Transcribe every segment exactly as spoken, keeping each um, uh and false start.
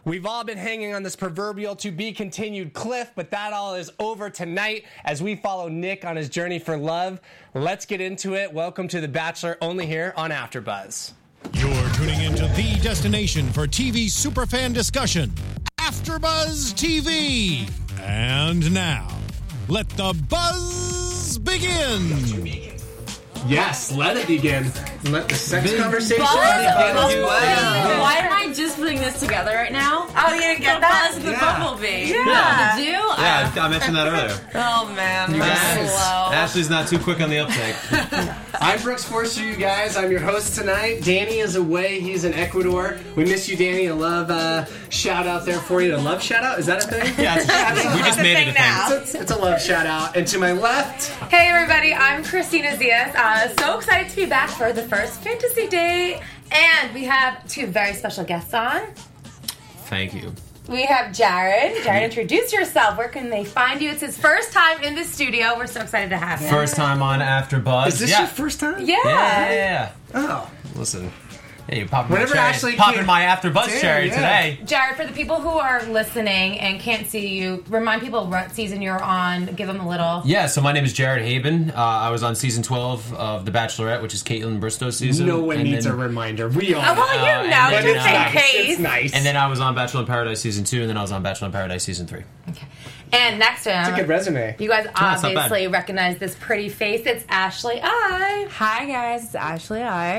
We've all been hanging on this proverbial to be continued cliff, but that all is over tonight as we follow Nick on his journey for love. Let's get into it. Welcome to The Bachelor, only here on AfterBuzz. You're tuning into the destination for T V superfan discussion, AfterBuzz T V. And now, let the buzz begin. Yes, let it begin. Let the sex Big conversation buzz, begin. buzz, You- buzz. Why am I just putting this together right now? Oh, you didn't get that? Buzz the Yeah. Bumblebee. Yeah. Did you? Yeah, I mentioned that earlier. Oh, man. You I'm guys. slow. Ashley's not too quick on the uptake. I'm Brooks Forster, you guys. I'm your host tonight. Danny is away. He's in Ecuador. We miss you, Danny. A love uh, shout out there for you. A love shout out? Is that a thing? Yeah, it's, we just a made thing it a thing. now. It's, it's a love shout out. And to my left, Hey everybody, I'm Christina Zias. Uh, so excited to be back for the first fantasy date. And we have two very special guests on. Thank you. We have Jared. Jared, introduce yourself. Where can they find you? It's his first time in the studio. We're so excited to have him. First time on AfterBuzz. is this yeah. your first time? Yeah. Yeah, yeah, yeah. Oh. Listen, hey, you're popping Whenever my cherry, Ashley popping came- my AfterBuzz Damn, cherry yeah. today. Jared, for the people who are listening and can't see you, remind people what season you're on. Give them a little. Yeah, so my name is Jared Haben. Uh, I was on season twelve of The Bachelorette, which is Caitlin Bristow's season. No one and needs then, a reminder. We all Oh, well, know. you Uh, know, and just then, in uh, case. It's nice. And then I was on Bachelor in Paradise season two, and then I was on Bachelor in Paradise season three. Okay. And next to him, It's a good resume. you guys it's not bad. obviously recognize this pretty face. It's Ashley I. Hi, guys. It's Ashley I.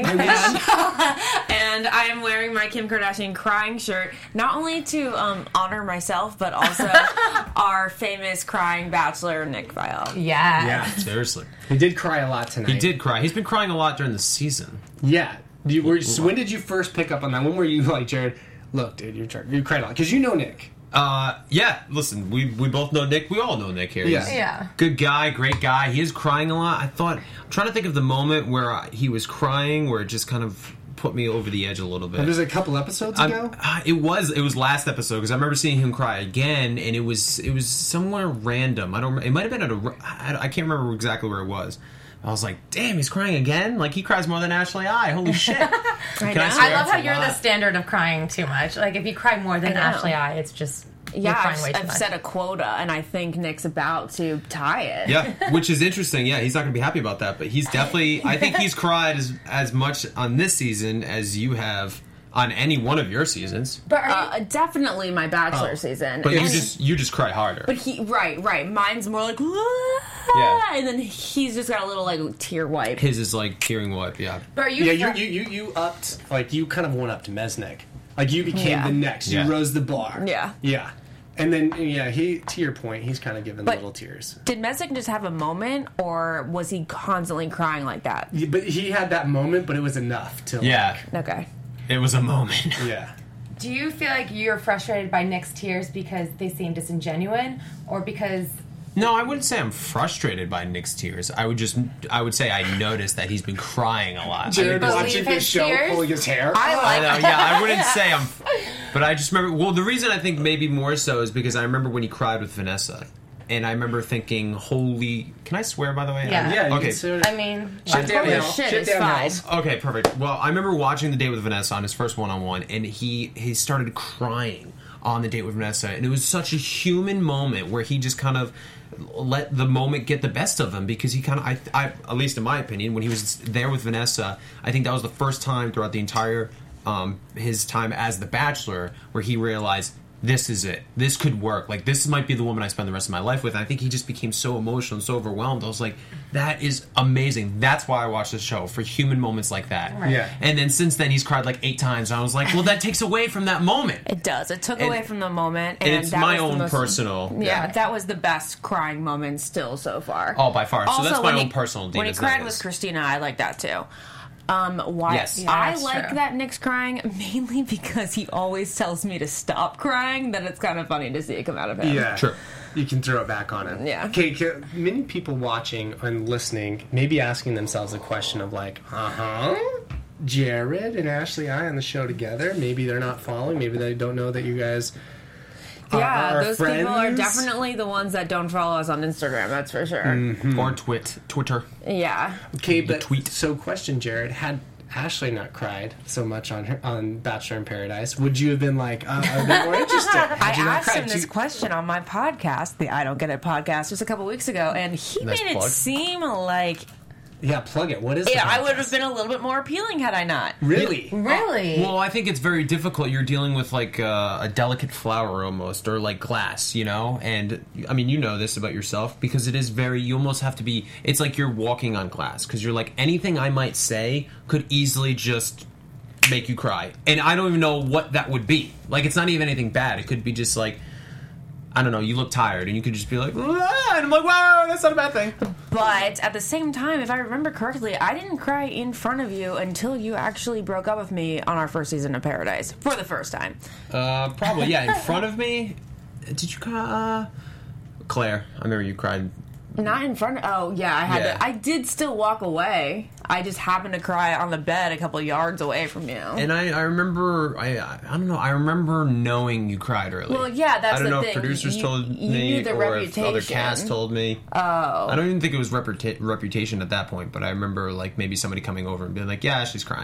And I am wearing my Kim Kardashian crying shirt, not only to um, honor myself, but also our famous crying bachelor, Nick Viall. Yeah. Yeah. Seriously. He did cry a lot tonight. He did cry. He's been crying a lot during the season. Yeah. You were, so when did you first pick up on that? When were you like, Jared, look, dude, you're trying, you cried a lot. Because you know Nick. Uh, yeah, listen, we we both know Nick. We all know Nick here. Yeah. He's Yeah. good guy, great guy. He is crying a lot. I thought, I'm trying to think of the moment where I, he was crying, where it just kind of put me over the edge a little bit. It was a couple episodes I'm- ago. uh, it was it was last episode because I remember seeing him cry again, and it was it was somewhere random. I don't. It might have been at a. I I can't remember exactly where it was. I was like, damn, he's crying again? Like, he cries more than Ashley I. Holy shit. Can know. swear I love it's how a you're the lot? standard of crying too much. Like, if you cry more than I know. Ashley I, it's just you're Yeah, crying I've, way too I've much. set a quota, and I think Nick's about to tie it. Yeah, which is interesting. Yeah, he's not going to be happy about that, but he's definitely. I think he's cried as as much on this season as you have on any one of your seasons. But are you, Uh, definitely my bachelor Oh. season. But you And- just you just cry harder. But he, right, right. Mine's more like, Yeah. and then he's just got a little like tear wipe. His is like tearing wipe. Yeah. but are you? Yeah, you, you you you upped, like, you kind of went up to Mesnick. Like, you became Yeah. the next. Yeah. You rose the bar. Yeah. Yeah. And then, yeah, he, to your point, he's kind of giving But- little tears. Did Messick just have a moment, or was he constantly crying like that? Yeah, but he had that moment, but it was enough to, like, Yeah. Okay. It was a moment. yeah. Do you feel like you're frustrated by Nick's tears because they seem disingenuine, or because? No, I wouldn't say I'm frustrated by Nick's tears. I would just, I would say I noticed that he's been crying a lot. Jared I mean, Believe watching his this show, tears? pulling his hair. I I like. know, yeah, I wouldn't say I'm, but I just remember. Well, the reason I think maybe more so is because I remember when he cried with Vanessa, and I remember thinking, "Holy!" Can I swear? By the way, Yeah. yeah, you Okay. can sort of- I mean, Shit down Holy hill. shit, Shit it's down fine. hills. Okay, perfect. Well, I remember watching the date with Vanessa on his first one-on-one, and he he started crying on the date with Vanessa, and it was such a human moment where he just kind of let the moment get the best of him because he kind of, I, I, at least in my opinion, when he was there with Vanessa, I think that was the first time throughout the entire um, his time as the Bachelor where he realized, this is it. This could work. Like, this might be the woman I spend the rest of my life with. And I think he just became so emotional and so overwhelmed. I was like, that is amazing. That's why I watch this show, for human moments like that. Right. Yeah. And then since then, he's cried like eight times. And I was like, well, that takes away from that moment. It does. It took And- away from the moment, and, and it's that my was the own most- personal- Yeah, yeah. that was the best crying moment still so far. Oh, by far. So Also, that's my when own he- personal When he Dina's cried Nuggets. with Christina, I like that too. Um, why? Yes. Yeah, I that's like true. that Nick's crying mainly because he always tells me to stop crying. That it's kind of funny to see it come out of him. Yeah. Sure. You can throw it back on him. Yeah. Okay, ca- many people watching and listening may be asking themselves a question of like, uh-huh, Jared and Ashley I on the show together. Maybe they're not following. Maybe they don't know that you guys are, Yeah, are those friends. people are definitely the ones that don't follow us on Instagram. That's for sure. Mm. Or twit, Twitter. Yeah. Okay, The but tweet. so question, Jared, had Ashley not cried so much on her on Bachelor in Paradise, would you have been like, uh, a bit more interested? I Had you not asked cried? him this You- question on my podcast, the I Don't Get It podcast, just a couple weeks ago, and he Nice made it plug. seem like Yeah, plug it. What is? The yeah, I would podcast? have been a little bit more appealing had I not. Really. Really? Well, I think it's very difficult. You're dealing with like uh, a delicate flower almost, or like glass, you know. And I mean, you know this about yourself because it is very. You almost have to be. It's like you're walking on glass because you're like anything I might say could easily just make you cry, and I don't even know what that would be. Like, it's not even anything bad. It could be just like. I don't know, you look tired, and you could just be like, ah, and I'm like, wow, that's not a bad thing. But at the same time, if I remember correctly, I didn't cry in front of you until you actually broke up with me on our first season of Paradise for the first time. Uh, probably, yeah, in front of me. Did you cry? Uh, Claire, I remember you cried. Not in front of. Oh yeah, I had Yeah. to. I did still walk away. I just happened to cry on the bed a couple yards away from you. And I, I remember, I, I don't know, I remember knowing you cried early. Well, yeah, that's I don't the know thing. if producers You- told you me knew the or if other reputation. cast told me. Oh. I don't even think it was reputa- reputation at that point, but I remember like maybe somebody coming over and being like, yeah, she's crying.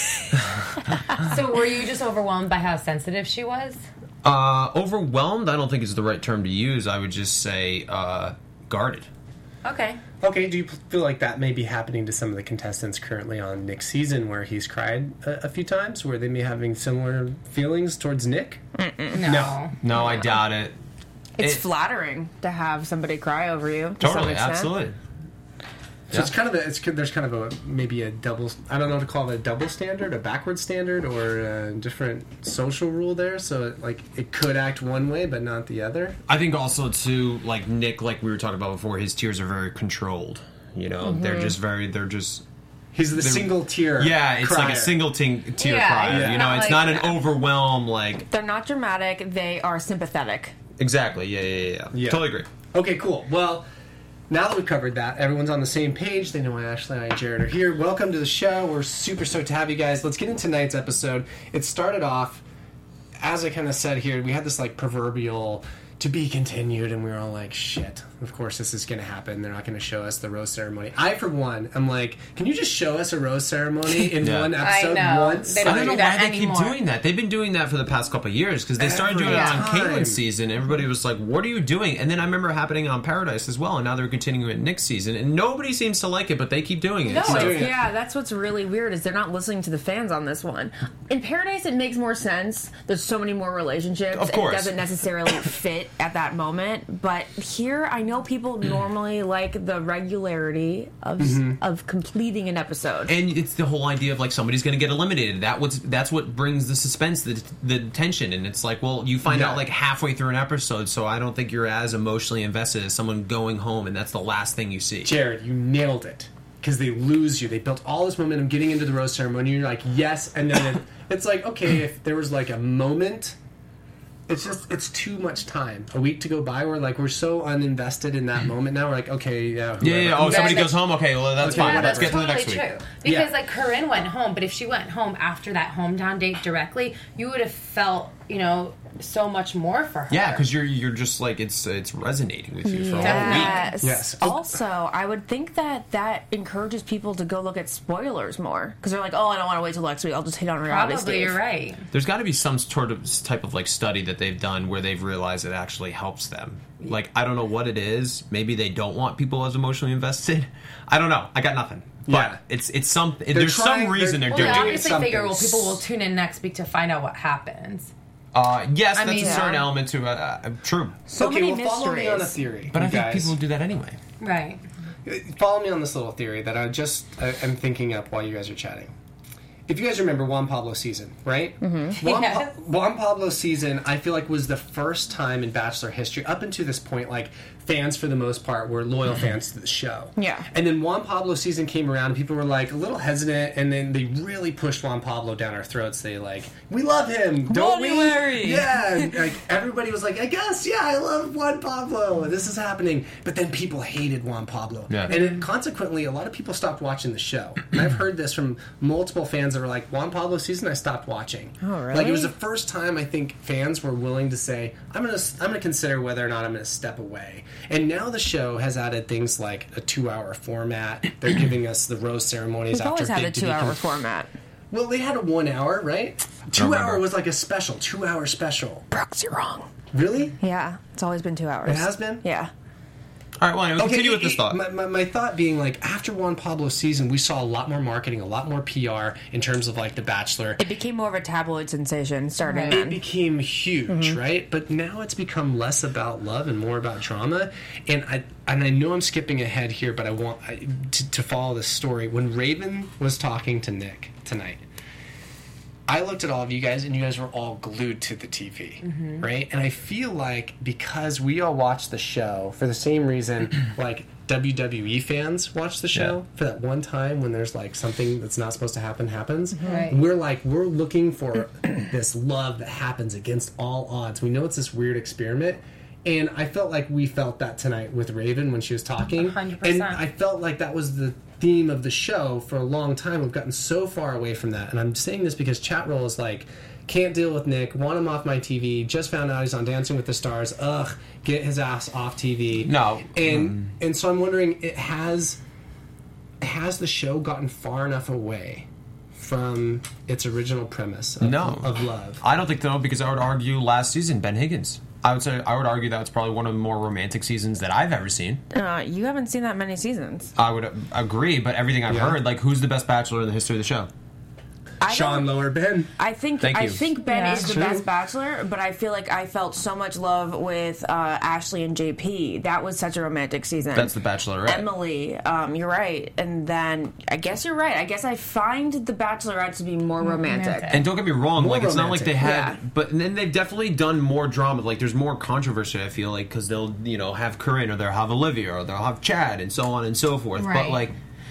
So were you just overwhelmed by how sensitive she was? Uh, overwhelmed, I don't think is the right term to use. I would just say uh, guarded. Okay. Okay, do you feel like that may be happening to some of the contestants currently on Nick's season where he's cried a, a few times, where they may be having similar feelings towards Nick? No. No, I doubt it. It's It- flattering to have somebody cry over you. To some Totally, extent. absolutely. So it's kind of a, it's there's kind of a maybe a double, I don't know what to call it, a double standard, a backward standard, or a different social rule there. So it, like it could act one way but not the other. I think also too, like Nick, like we were talking about before, his tears are very controlled. You know, they're just very, they're just. He's the They're- single tier. Yeah, it's like crier. a single ting- tear Yeah, crier. yeah. You know, Not it's like not an that. overwhelm. Like They're not dramatic. They are sympathetic. exactly. Yeah, yeah, yeah. yeah. Yeah. Totally agree. Okay, cool. Well, now that we've covered that, everyone's on the same page. They know why Ashley and I and Jared are here. Welcome to the show. We're super stoked to have you guys. Let's get into tonight's episode. It started off, as I kind of said here, we had this like proverbial to be continued, and we were all like, shit, of course this is going to happen. They're not going to show us the rose ceremony. I, for one, am like, can you just show us a rose ceremony in Yeah. one I episode know. once? They I don't don't do know that why they anymore. keep doing that. They've been doing that for the past couple of years because they started doing it Every on time. Caitlin's season. Everybody was like, "What are you doing?" And then I remember happening on Paradise as well, and now they're continuing it Nick's season, and nobody seems to like it, but they keep doing it. No, So- doing it's, it. yeah, that's what's really weird is they're not listening to the fans on this one. In Paradise, it makes more sense. There's so many more relationships. Of and course. it doesn't necessarily fit at that moment. But here, I know people normally like the regularity of of completing an episode. And it's the whole idea of like somebody's going to get eliminated. That what's that's what brings the suspense, the, the tension, and it's like, well, you find Yeah. out like halfway through an episode, so I don't think you're as emotionally invested as someone going home, and that's the last thing you see. Jared, you nailed it. Because they lose you. They built all this momentum getting into the rose ceremony. You're like, yes. And then it, it's like, okay, if there was like a moment, it's just, it's too much time. A week to go by. We're like, we're so uninvested in that moment now. We're like, okay, yeah. Yeah, yeah, yeah. Oh, whoever. somebody Yeah, goes home. Okay, well that's Okay, fine. yeah, Let's that's get to the next week. true. Because Yeah. like Corinne went home, but if she went home after that hometown date directly, you would have felt, you know, so much more for her. Yeah, because you're you're just like it's it's resonating with you for a whole week. Yes. Yes. Also, I would think that that encourages people to go look at spoilers more because they're like, "Oh, I don't want to wait till next week. I'll just hit on reality." Probably, Steve." you're right. There's got to be some sort of type of like study that they've done where they've realized it actually helps them. Like I don't know what it is. Maybe they don't want people as emotionally invested. I don't know. I got nothing. But Yeah. it's it's some there's trying- some reason they're- they're, Well, they doing it. obviously something. figure, well, people will tune in next week to find out what happens. Uh, yes, I that's mean, a certain yeah. element to uh, uh, true. So okay, many well, follow me on a mysteries. theory. But I you think guys. people will do that anyway. Right. Follow me on this little theory that I just I, I'm thinking up while you guys are chatting. If you guys remember Juan Pablo's season, right? Mm-hmm. Juan, Yes. pa- Juan Pablo's season, I feel like was the first time in Bachelor history, up until this point, like fans for the most part were loyal fans to the show. Yeah. And then Juan Pablo's season came around, and people were like a little hesitant, and then they really pushed Juan Pablo down our throats. They like, we love him, don't we? Larry. Yeah. And, like everybody was like, I guess, yeah, I love Juan Pablo. This is happening. But then people hated Juan Pablo, Yeah. and it, consequently, a lot of people stopped watching the show. And I've heard this from multiple fans that were like, Juan Pablo season, I stopped watching. Oh, really? Like it was the first time I think fans were willing to say, I'm gonna, I'm gonna consider whether or not I'm gonna step away. And now the show has added things like a two-hour format. They're giving us the rose ceremonies We've after always had Big a to Be two-hour Con- format. Well, they had a one-hour, right? Two-hour remember. was like a special, two-hour special. Brooks, you're wrong. Really? Yeah, it's always been two hours. It has been? Yeah. All right, well, anyway, continue it- with this it- thought. My, my, my thought being, like, after Juan Pablo's season, we saw a lot more marketing, a lot more P R in terms of, like, The Bachelor. It became more of a tabloid sensation starting Right. then. It became huge, right? But now it's become less about love and more about drama. And I and I know I'm skipping ahead here, but I want I, to, to follow this story. When Raven was talking to Nick tonight, I looked at all of you guys, and you guys were all glued to the T V, right? And I feel like because we all watch the show for the same reason, like W W E fans watch the show Yeah. for that one time when there's like something that's not supposed to happen happens. Right. We're like we're looking for this love that happens against all odds. We know it's this weird experiment. And I felt like we felt that tonight with Raven when she was talking. one hundred percent. And I felt like that was the theme of the show for a long time. We've gotten so far away from that. And I'm saying this because chat roll is like, can't deal with Nick, want him off my T V, just found out he's on Dancing with the Stars, ugh, get his ass off T V. No. And Mm. and so I'm wondering, it has has the show gotten far enough away from its original premise of, No. of love? I don't think so, because I would argue last season, Ben Higgins. I would say I would argue that was probably one of the more romantic seasons that I've ever seen. Uh, you haven't seen that many seasons. I would agree, but everything I've Yeah. heard, like, who's the best bachelor in the history of the show? I Sean don't- Lower Ben. I think Thank I you. think Ben Yeah. is the True. best bachelor, but I feel like I felt so much love with uh, Ashley and J P. That was such a romantic season. That's the Bachelorette. Emily, um, you're right, and then I guess you're right. I guess I find the Bachelorette to be more romantic. romantic. And don't get me wrong, More like it's not like they romantic. had, Yeah. but then they've definitely done more drama. Like there's more controversy. I feel like because they'll you know have Corinne or they'll have Olivia or they'll have Chad and so on and so forth. But Right. like,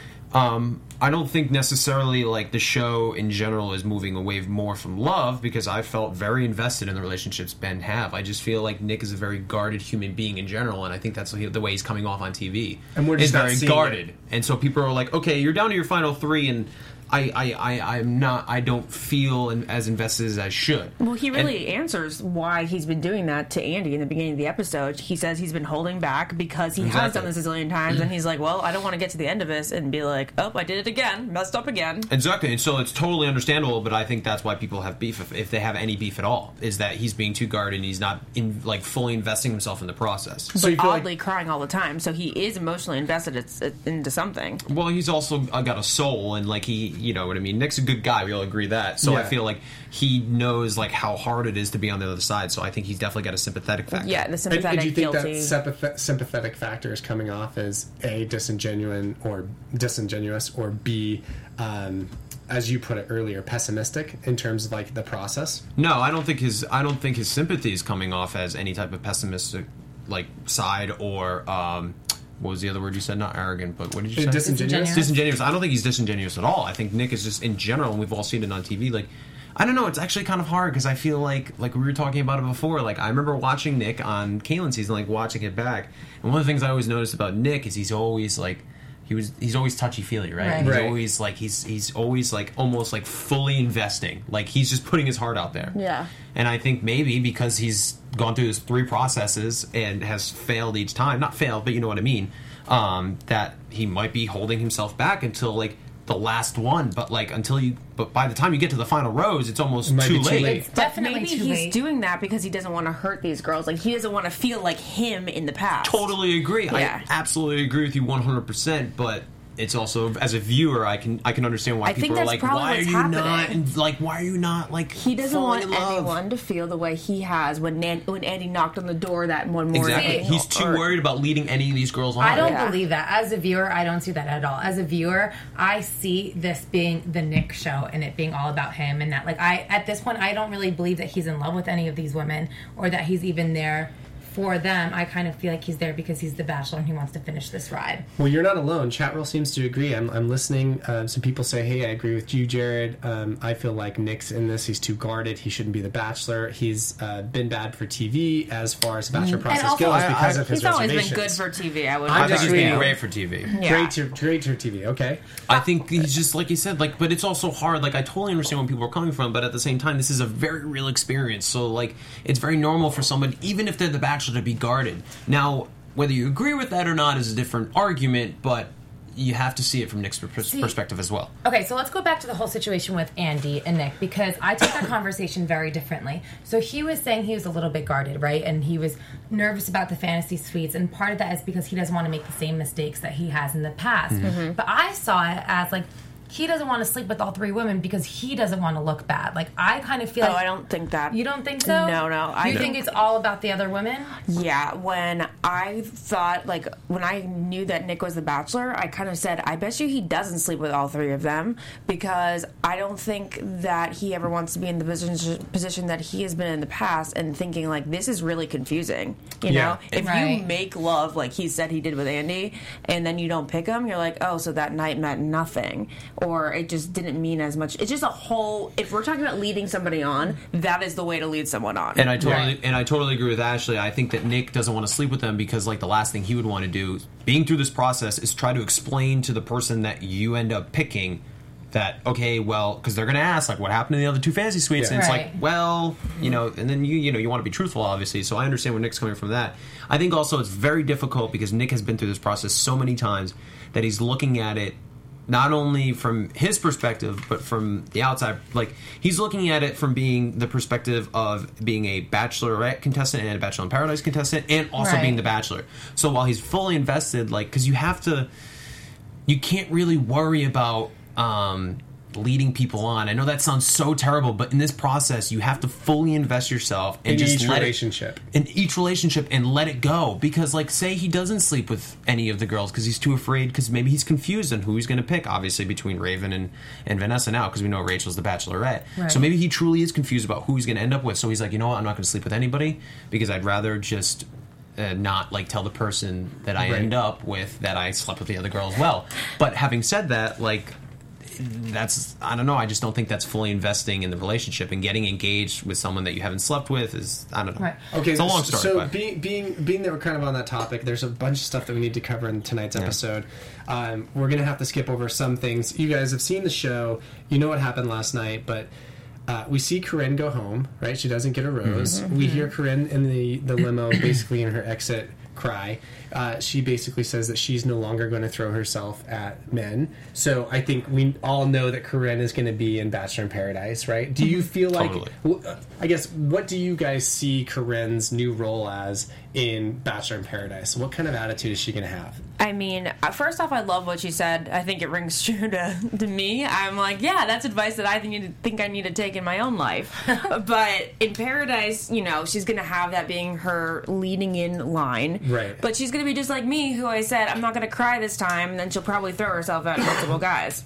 um, I don't think necessarily like the show in general is moving away more from love because I felt very invested in the relationships Ben have. I just feel like Nick is a very guarded human being in general, and I think that's the way he's coming off on T V. And we're just is not very seeing guarded, it. and so people are like, okay, you're down to your final three, and I, I, I, I'm not. I don't feel in- as invested as I should. Well, he And- really answers why he's been doing that to Andy in the beginning of the episode. He says he's been holding back because he has Exactly. done this a zillion times, and he's like, well, I don't want to get to the end of this and be like, oh, I did it again, messed up again. Exactly, and so it's totally understandable. But I think that's why people have beef, if, if they have any beef at all, is that he's being too guarded and he's not in, like fully investing himself in the process. So you feel Oddly like crying all the time, so he is emotionally invested it's, it, into something. Well, he's also uh, got a soul, and like he, you know what I mean. Nick's a good guy. We all agree that. So I Yeah. feel like he knows like how hard it is to be on the other side. So I think he's definitely got a sympathetic factor. Yeah, the And, and sympathetic, do you think guilty. that sympath- sympathetic factor is coming off as A, disingenuous or disingenuous, or B, um, as you put it earlier, pessimistic in terms of like the process? No, I don't think his. I don't think his sympathy is coming off as any type of pessimistic like side or. Um, what was the other word you said? Not arrogant, but what did you say? Disingenuous? Disingenuous. I don't think he's disingenuous at all. I think Nick is just in general, and we've all seen it on T V. Like, I don't know. It's actually kind of hard because I feel like, like we were talking about it before. Like, I remember watching Nick on Kalen season, like watching it back, and one of the things I always noticed about Nick is he's always like. He was. He's always touchy feely, right? Right. He's Right. always like he's. He's always like almost like fully investing. Like he's just putting his heart out there. Yeah. And I think maybe because he's gone through his three processes and has failed each time, not failed, but you know what I mean, um, that he might be holding himself back until like the last one. But like until you, but by the time you get to the final rose, it's almost might too be too late. late. It's definitely Maybe too he's late. doing that because he doesn't want to hurt these girls. Like, he doesn't want to feel like him in the past. Totally agree. Yeah. I absolutely agree with you one hundred percent. But it's also as a viewer, I can I can understand why I think people are that's like, probably why are what's you not happening. and like why are you not like He doesn't falling want in love? anyone to feel the way he has when Nan- when Andy knocked on the door that one morning. Exactly. He's too Or- worried about leading any of these girls on. I don't Yeah. believe that. As a viewer, I don't see that at all. As a viewer, I see this being the Nick show and it being all about him, and that, like, I at this point, I don't really believe that he's in love with any of these women or that he's even there for them. I kind of feel like he's there because he's the Bachelor and he wants to finish this ride. Well, you're not alone. Chat roll seems to agree. I'm, I'm listening. Uh, some people say, hey, I agree with you, Jared. Um, I feel like Nick's in this. He's too guarded. He shouldn't be the Bachelor. He's uh, been bad for T V as far as the Bachelor process also- goes I- because I- of his He's always been reservations. good for T V, I would I'm I think he's agreeing. being great for T V. Yeah. Great to, great to T V, okay. I think he's just like you said, like, but it's also hard. Like, I totally understand where people are coming from, but at the same time, this is a very real experience. So, like, it's very normal for someone, even if they're the Bachelor, to be guarded. Now, whether you agree with that or not is a different argument, but you have to see it from Nick's per- See, perspective as well. Okay, so let's go back to the whole situation with Andy and Nick, because I took that conversation very differently. So he was saying he was a little bit guarded, right? And he was nervous about the fantasy suites, and part of that is because he doesn't want to make the same mistakes that he has in the past. Mm-hmm. But I saw it as like, he doesn't want to sleep with all three women because he doesn't want to look bad. Like, I kind of feel Oh, like... I don't think that. You don't think so? No, no. You I think it's all about the other women? Yeah, when I thought, like, when I knew that Nick was the Bachelor, I kind of said, I bet you he doesn't sleep with all three of them, because I don't think that he ever wants to be in the position, position that he has been in the past, and thinking, like, this is really confusing. You Yeah. know? If Right. you make love, like he said he did with Andy, and then you don't pick him, you're like, oh, so that night meant nothing. Or it just didn't mean as much. It's just a whole, if we're talking about leading somebody on, that is the way to lead someone on. And I totally Right. and I totally agree with Ashley. I think that Nick doesn't want to sleep with them because, like, the last thing he would want to do, being through this process, is try to explain to the person that you end up picking that, okay, well, because they're going to ask, like, what happened to the other two fantasy suites? Yeah. And it's Right. like, well, you know, and then you you know you want to be truthful, obviously. So I understand where Nick's coming from that. I think also it's very difficult because Nick has been through this process so many times that he's looking at it not only from his perspective, but from the outside. Like, he's looking at it from being the perspective of being a Bachelorette contestant and a Bachelor in Paradise contestant, and also Right. being the Bachelor. So while he's fully invested, like, because you have to, you can't really worry about um, leading people on. I know that sounds so terrible, but in this process, you have to fully invest yourself and In just each let relationship. it in each relationship and let it go. Because, like, say he doesn't sleep with any of the girls because he's too afraid, because maybe he's confused on who he's going to pick. Obviously, between Raven and, and Vanessa now, because we know Rachel's the Bachelorette. Right. So maybe he truly is confused about who he's going to end up with. So he's like, you know what, I'm not going to sleep with anybody because I'd rather just uh, not, like, tell the person that I Right. end up with that I slept with the other girl as well. But having said that, like, that's, I don't know, I just don't think that's fully investing in the relationship, and getting engaged with someone that you haven't slept with is, I don't know. Right. Okay, It's a long story. so but. being being being that we're kind of on that topic, there's a bunch of stuff that we need to cover in tonight's episode. Um, we're gonna have to skip over some things. You guys have seen the show, you know what happened last night, but uh, we see Corinne go home. Right, she doesn't get a rose. Mm-hmm. We hear Corinne in the the limo, basically in her exit, cry. Uh, she basically says that she's no longer going to throw herself at men. So I think we all know that Corinne is going to be in Bachelor in Paradise, right? Do you feel like, Totally. w- uh, I guess, what do you guys see Corinne's new role as in Bachelor in Paradise? What kind of attitude is she going to have? I mean, uh, first off, I love what she said. I think it rings true to, to me. I'm like, yeah, that's advice that I think, think I need to take in my own life. But in Paradise, you know, she's going to have that being her leading in line. Right. But she's going to be just like me, who I said, I'm not going to cry this time, and then she'll probably throw herself at multiple guys.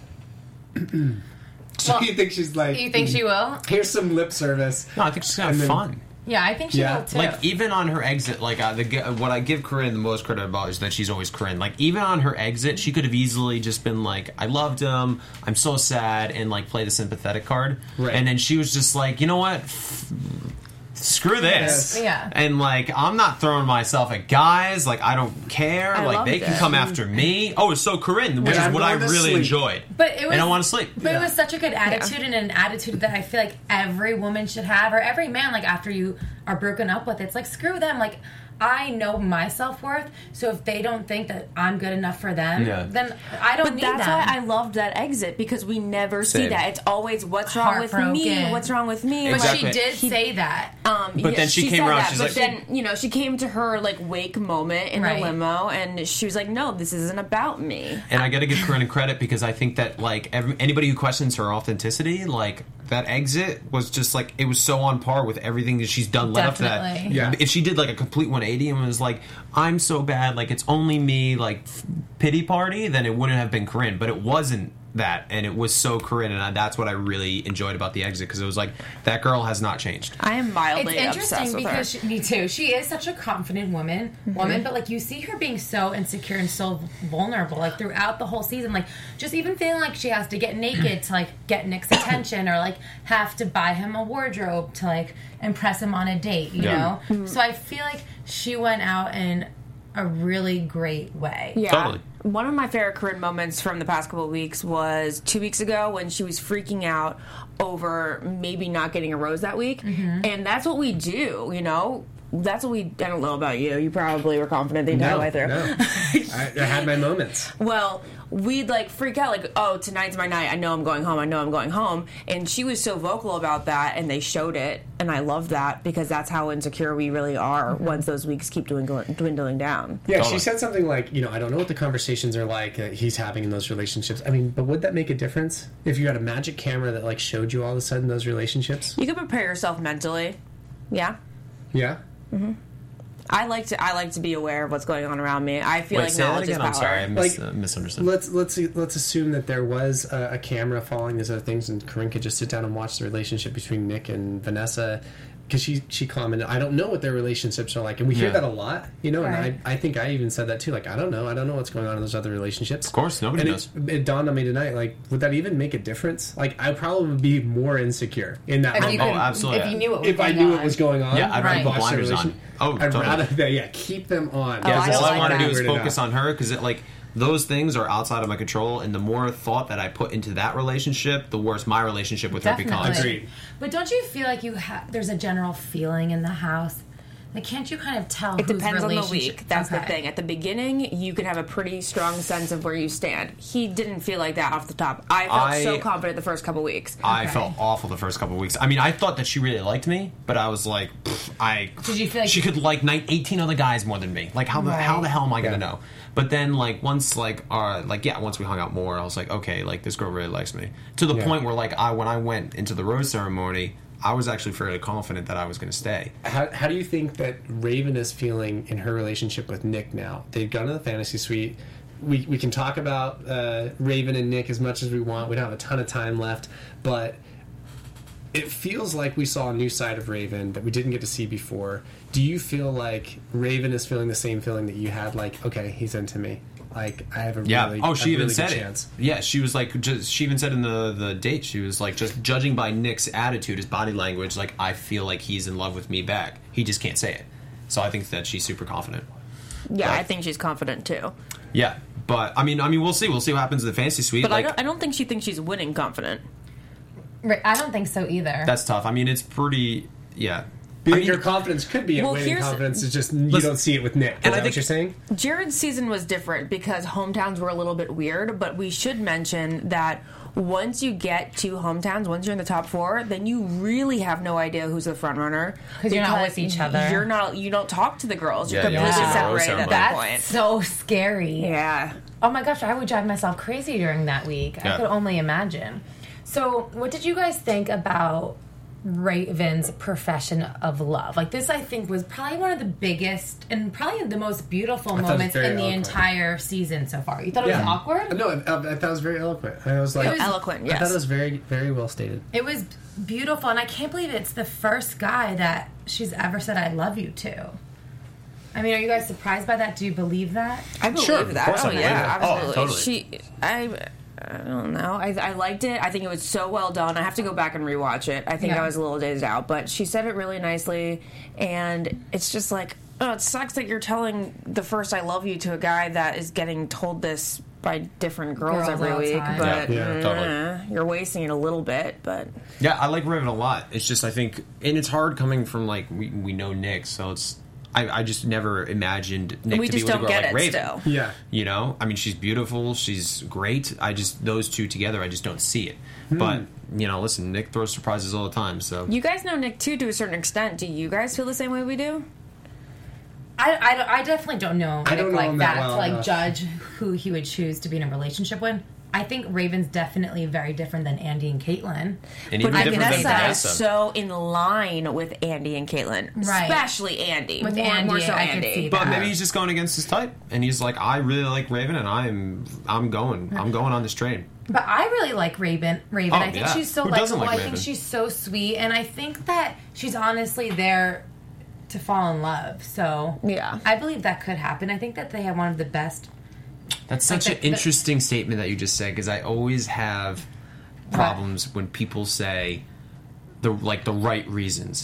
So you think she's like, You think she will? here's some lip service. No, I think she's gonna have And then- fun. Yeah, I think she Yeah. will too. Like, even on her exit, like, uh, the, what I give Corinne the most credit about is that she's always Corinne. Like, even on her exit, she could have easily just been like, I loved him, I'm so sad, and, like, play the sympathetic card. Right. And then she was just like, you know what? F- Screw this. Yes. Yeah. And, like, I'm not throwing myself at guys. Like, I don't care. I like, loved they can it. come after me. Oh, it's so Corinne, which And is I'm what I going to really sleep. enjoyed. But it was, and I want to sleep. But Yeah. it was such a good attitude, and an attitude that I feel like every woman should have, or every man. Like, after you are broken up with, it's like, screw them. Like, I know my self-worth, so if they don't think that I'm good enough for them, Yeah. then I don't But need that's them. why I loved that exit, because we never see Same. that. It's always, what's wrong with me? Heartbroken. What's wrong with me? But Exactly. she did say that. Um, But yeah, then she came said around, that, she's but like- then, you know, she came to her, like, wake moment in Right. the limo, and she was like, no, this isn't about me. And I got to give Corinne credit, because I think that, like, every, anybody who questions her authenticity, like, that exit was just, like, it was so on par with everything that she's done led up to that. Definitely. Yeah. If she did, like, a complete one eighty and was like, I'm so bad, like, it's only me, like, f- pity party, then it wouldn't have been Corinne. But it wasn't that, and it was so Corinne, and I, that's what I really enjoyed about the exit, because it was like, that girl has not changed. I am mildly It's obsessed interesting with because her. she, me too. She is such a confident woman, woman, but like you see her being so insecure and so vulnerable, like throughout the whole season. Like just even feeling like she has to get naked to like get Nick's attention, or like have to buy him a wardrobe to like impress him on a date. You Yeah. know. So I feel like she went out in a really great way. Yeah. Totally. One of my favorite Corinne moments from the past couple of weeks was two weeks ago when she was freaking out over maybe not getting a rose that week. And that's what we do, you know? that's what we. I don't know about you. You probably were confident the entire No, way through. no. I, I had my moments. Well, we'd like freak out, like, oh, tonight's my night. I know I'm going home. I know I'm going home. And she was so vocal about that, and they showed it, and I love that because that's how insecure we really are Mm-hmm. once those weeks keep dwindling, dwindling down. Yeah, Totally. she said something like, you know, I don't know what the conversations are like that he's having in those relationships. I mean, but would that make a difference if you had a magic camera that like showed you all of a sudden those relationships? You can prepare yourself mentally. Yeah. Yeah. I like to. I like to be aware of what's going on around me. I feel Wait, like say that knowledge is again. power. I'm sorry, I mis- Like, uh, misunderstood. Let's let's let's assume that there was a, a camera following these other things, and Corinne could just sit down and watch the relationship between Nick and Vanessa. Because she she commented, I don't know what their relationships are like, and we hear Yeah. that a lot, you know. Right. And I I think I even said that too. Like, I don't know, I don't know what's going on in those other relationships. Of course, nobody and knows. It, it dawned on me tonight. Like, would that even make a difference? Like, I probably would be more insecure in that If moment. you Oh, could, absolutely. If you knew what was If I going knew on. what was going on, Yeah, I'd rather Right. put watch the blinders on. relation- Oh, I'd totally. rather, yeah, keep them on. Oh, Yeah, I because don't all I like want to that. do is Figure it focus out. on her because it like those things are outside of my control, and the more thought that I put into that relationship, the worse my relationship with her Definitely. becomes. Agreed. But don't you feel like you ha- there's a general feeling in the house? Like, can't you kind of tell? It whose depends on the relationship- week. That's the Okay. thing. At the beginning, you can have a pretty strong sense of where you stand. He didn't feel like that off the top. I felt I- so confident the first couple weeks. I Okay. felt awful the first couple of weeks. I mean, I thought that she really liked me, but I was like, pff, I. Did you feel like- she could like nine, eighteen other guys more than me? Like, how the Right. how the hell am I gonna Yeah. know? But then, like, once like, uh, like yeah, once we hung out more, I was like, okay, like this girl really likes me. To the Yeah. point where, like, I when I went into the rose ceremony, I was actually fairly confident that I was gonna stay. How, how do you think that Raven is feeling in her relationship with Nick now? They've gone to the fantasy suite. We, we can talk about uh, Raven and Nick as much as we want. We don't have a ton of time left, but it feels like we saw a new side of Raven that we didn't get to see before. Do you feel like Raven is feeling the same feeling that you had? Like, okay, he's into me. Like, I have a Yeah. really, oh, a she even really said good it. chance. Yeah, she was like, just she even said in the the date, she was like, just judging by Nick's attitude, his body language, like I feel like he's in love with me back. He just can't say it. So I think that she's super confident. Yeah, Right. I think she's confident too. Yeah, but I mean, I mean, we'll see. We'll see what happens in the fantasy suite. But like I, don't, I don't think she thinks she's winning confident. Right, I don't think so either. that's tough. I mean, it's pretty. Yeah. Being I mean, your confidence could be at Well, winning here's- confidence. It's just you Listen, don't see it with Nick. Is and that I what think- you're saying? Jared's season was different because hometowns were a little bit weird, but we should mention that once you get to hometowns, once you're in the top four, then you really have no idea who's the front runner 'Cause you're not with each other. You're not. You don't talk to the girls. You're Yeah, you completely don't see the rose separated at ceremony. that That's point. so scary. Yeah. Oh my gosh, I would drive myself crazy during that week. Yeah. I could only imagine. So, what did you guys think about Raven's profession of love? Like, this, I think, was probably one of the biggest and probably the most beautiful thought it was moments very in the eloquent. entire season so far. You thought it was awkward? No, I, I thought it was very eloquent. I was like, It was Eloquent, I thought yes. it was very, very well stated. It was beautiful, and I can't believe it's the first guy that she's ever said "I love you" to. I mean, are you guys surprised by that? Do you believe that? I believe Sure, of that. course I oh believe yeah, it. Oh, absolutely. totally. She, I, I don't know. I, I liked it. I think it was so well done. I have to go back and rewatch it. I think Yeah. I was a little dazed out, but she said it really nicely, and it's just like, oh, it sucks that you're telling the first "I love you" to a guy that is getting told this by different girls, Girls every all the week. time. But Yeah, yeah, totally. eh, you're wasting it a little bit. But Yeah, I like Raven a lot. It's just I think, and it's hard coming from like we we know Nick, so it's I, I just never imagined Nick we to be just with a don't girl get like it Raven. still. Yeah. You know, I mean, she's beautiful, she's great. I just those two together, I just don't see it. But you know, listen, Nick throws surprises all the time. So You guys know Nick too, to a certain extent. Do you guys feel the same way we do? I, I, I definitely don't know I don't Nick know like him that, that well to like enough. judge who he would choose to be in a relationship with. I think Raven's definitely very different than Andy and Caitlyn. and even But different Vanessa, than Vanessa. is so in line with Andy and Caitlyn, Right. especially Andy. With more, Andy, more so I could Andy. see But that. maybe he's just going against his type, and he's like, I really like Raven, and I'm I'm going, I'm going on this train. But I really like Raven. Raven, Oh, I think yeah. she's so Who doesn't likable. like I think Raven? she's so sweet, and I think that she's honestly there to fall in love. So Yeah. I believe that could happen. I think that they have one of the best. That's Like such the- an the- interesting statement that you just said, because I always have problems when people say the like the right reasons.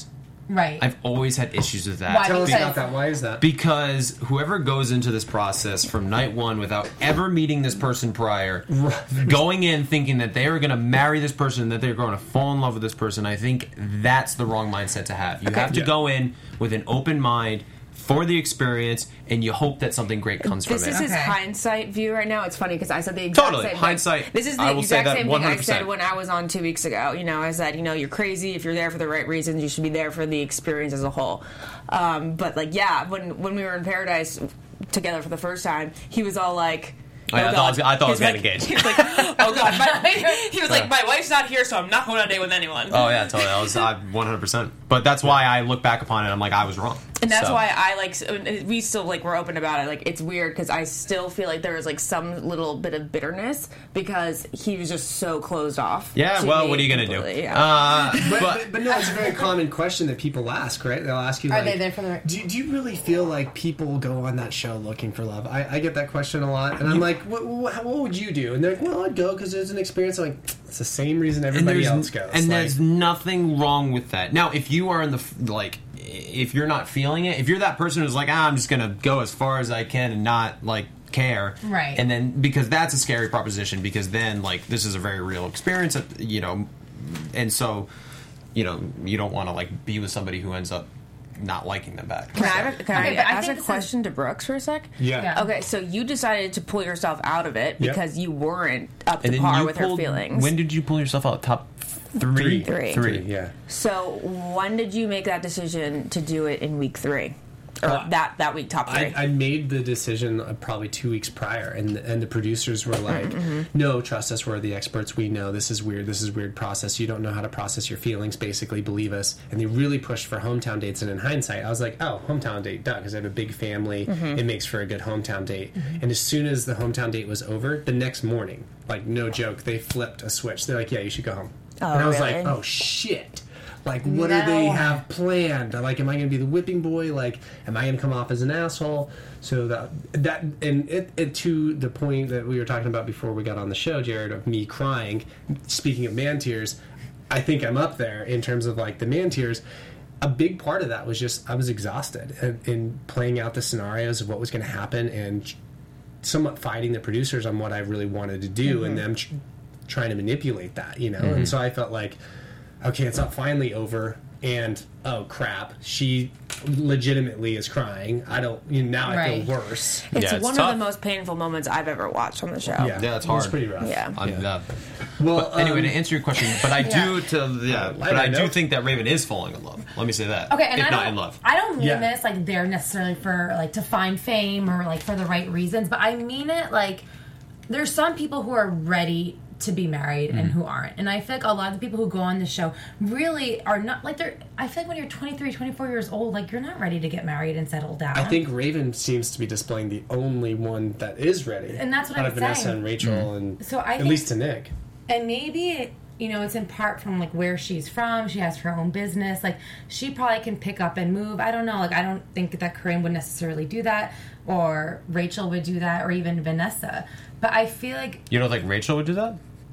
Right. I've always had issues with that. Why? Tell us Because- about that. Why is that? Because whoever goes into this process from night one without ever meeting this person prior, going in thinking that they are going to marry this person, that they're going to fall in love with this person, I think that's the wrong mindset to have. You have to Yeah. go in with an open mind for the experience, and you hope that something great comes This from is it. his Okay. hindsight view right now. It's funny because I said the exact Totally. same thing. Hindsight, This is the I will say exact that same one thing hundred I said percent. when I was on two weeks ago. You know, I said, you know, you're crazy. If you're there for the right reasons, you should be there for the experience as a whole. Um, but, like, yeah, when, when we were in Paradise together for the first time, he was all like... Oh, yeah, I God. thought I was- I thought I was He getting like- engaged. He was like, oh, God. My, he was like, my wife's not here, so I'm not going on a date with anyone. Oh yeah, totally. I was I, one hundred percent. But that's why I look back upon it. I'm like, I was wrong. And that's So- why I like we still like we're open about it. Like it's weird because I still feel like there was like some little bit of bitterness because he was just so closed off. Yeah. to Well, me what are you gonna do? completely, Yeah. Uh, But, but but, but no, it's a very common question that people ask, right? They'll ask you, Are like, they there for the right- do, do you really feel like people go on that show looking for love? I, I get that question a lot, and I'm like, what, what, what would you do? And they're like, well, I'd go because there's an experience. I'm like, it's the same reason and everybody there's, else goes. and like, there's nothing wrong with that. Now, if you are in the f- like, if you're not feeling it, if you're that person who's like, ah, I'm just gonna go as far as I can and not like care, Right. And then because that's a scary proposition because then like this is a very real experience, you know, and so you know you don't want to like be with somebody who ends up not liking them back. Can I, have a- can Okay, I but I ask think a this question to Brooks for a sec? yeah. Yeah. Okay, so you decided to pull yourself out of it Yep. because you weren't up And to then par you with pulled, her feelings. When did you pull yourself out? Top Three. three, Three. three. Yeah. so when did you make that decision to do it in week three? Or Uh, that, that week, top three? I, I made the decision uh, probably two weeks prior, and and the producers were like, "No, trust us. We're the experts. We know this is weird. This is weird process. You don't know how to process your feelings. Basically, believe us." And they really pushed for hometown dates. And in hindsight, I was like, "Oh, hometown date, duh," because I have a big family. It makes for a good hometown date. And as soon as the hometown date was over, the next morning, like no joke, they flipped a switch. They're like, "Yeah, you should go home." Oh, and I was really? like, "Oh shit." Like, what do they No. have planned? Like, am I going to be the whipping boy? Like, am I going to come off as an asshole? So that that and it, it to the point that we were talking about before we got on the show, Jared, of me crying. Speaking of man tears, I think I'm up there in terms of like the man tears. A big part of that was just I was exhausted in, in playing out the scenarios of what was going to happen and somewhat fighting the producers on what I really wanted to do, and them tr- trying to manipulate that, you know. And so I felt like, okay, it's not finally over, and oh crap, she legitimately is crying. I don't. You know, now I Right. feel worse. it's Yeah, it's one tough. of the most painful moments I've ever watched on the show. Yeah, Yeah, that's It was hard. pretty rough. Yeah. I'm, Yeah. uh, Well, But anyway, um, to answer your question, but I do to yeah, Uh, but I do note. think that Raven is falling in love. Let me say that. Okay, and if I not don't, in love. I don't mean Yeah. this like they're necessarily for like to find fame or like for the right reasons, but I mean it like there's some people who are ready to be married and who aren't. And I feel like a lot of the people who go on the show really are not like they're I feel like when you're twenty-three, twenty-four years old, like you're not ready to get married and settle down. I think Raven seems to be displaying the only one that is ready, And that's what out I'm of Vanessa saying. and Rachel, and So I at think- least to Nick. And maybe it, you know, it's in part from like where she's from. She has her own business. Like she probably can pick up and move. I don't know. Like I don't think that Corinne would necessarily do that, or Rachel would do that, or even Vanessa. But I feel like You don't think Rachel would do that?